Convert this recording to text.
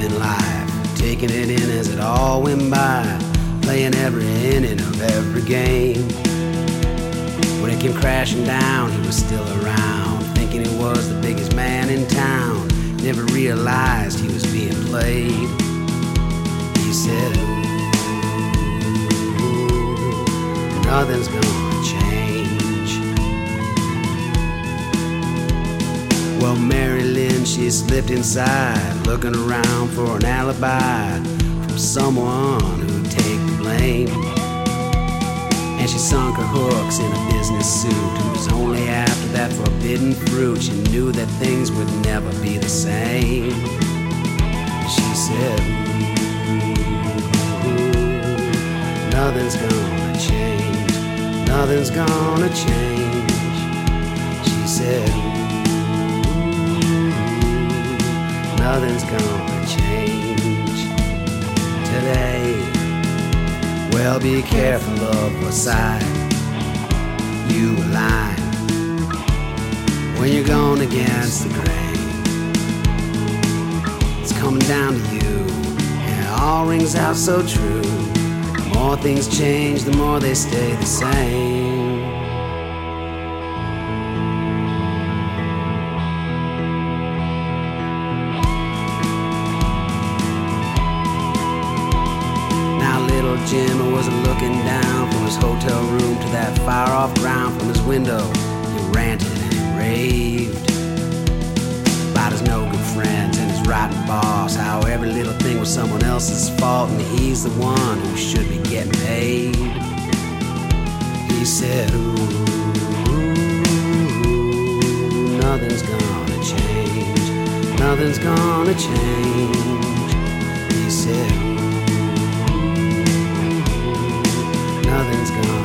living life, taking it in as it all went by, playing every inning of every game. When it came crashing down, he was still around, thinking he was the biggest man in town. Never realized he was being played. He said, ooh, nothing's gonna change. Well, Mary Lynn, she slipped inside, looking around for an alibi from someone who'd take the blame. And she sunk her hooks in a business suit. It was only after that forbidden fruit she knew that things would never be the same. She said, ooh, nothing's gonna change, nothing's gonna change. She said, ooh, nothing's gonna change today. Well, be careful of what side you align when you're going against the grain. It's coming down to you, and it all rings out so true. The more things change, the more they stay the same. Jim was looking down from his hotel room to that far-off ground. From his window, he ranted and he raved about his no-good friends and his rotten boss, how every little thing was someone else's fault and he's the one who should be getting paid. He said, ooh, nothing's gonna change, nothing's gonna change. He said, nothing's gone.